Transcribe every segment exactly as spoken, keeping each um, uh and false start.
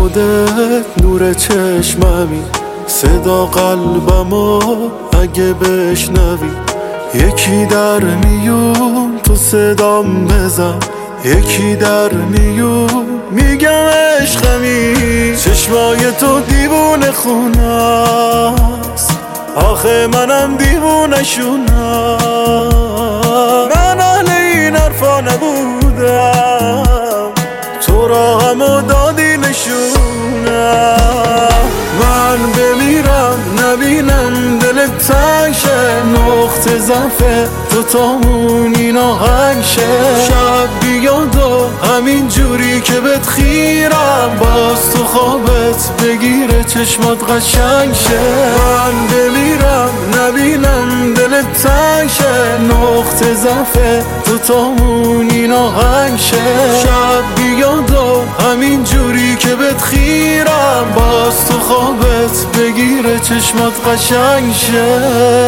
خودت نور چشممی، صدا قلبمو اگه بشنوی. یکی در میون تو صدام بزن، یکی در میون میگم عشقمی. چشمای تو دیوونه خونست، آخه منم دیوونه شونم. من اهل این حرفا نبودم، تو را همو دادی نشونم. من بمیرم نبینم دلت تنگ شه، نقطه ضعف تو تامون این آهنگ شه. شب بیاد و همین جوری که بهت خیرم، باز تو خوابت بگیره چشمات قشنگ شه. من بمیرم نبینم دلت تنگ شه، نقطه ضعف تو تامون این آهنگ شه. شب بیاد و همین جوری که بهت خیرم، باز تو خوابت بگیره چشمات قشنگ شه.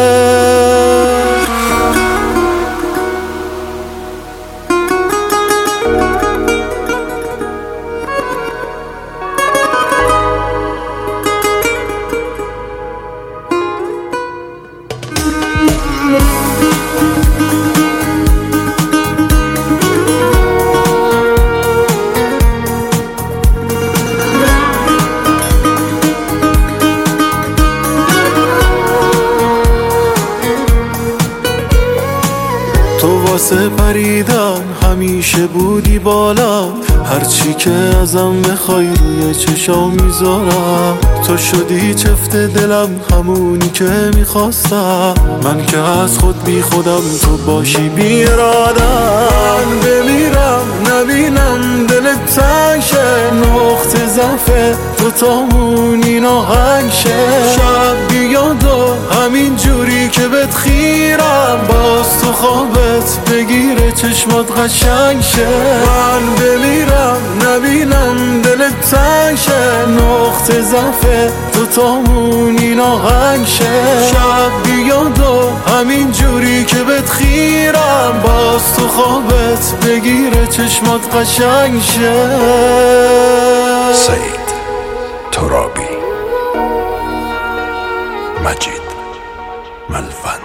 تو واسه پریدن همیشه بودی بالا، هرچی که ازم بخوای روی چشام میذارم. تو شدی چفت دلم، همونی که میخواستم. من که از خود بی خودم، تو باشی بی ارادم. بمیرم نبینم دلت تنگ شه، نقطه ضعف تو تامون این آهنگ شه. شب بیاد و همین جوری که بهت خیرم، باز تو خوابت بگیره چشمات قشنگ شه. من بمیرم نبینم دلت تنگ شه، نقطه ضعف تو تامون این آهنگ شه. شب بیاد و همین جوری که بهت خیرم، باز تو خوابت بگیره چشمات قشنگ شه. سعید ترابی، مجید ملوان.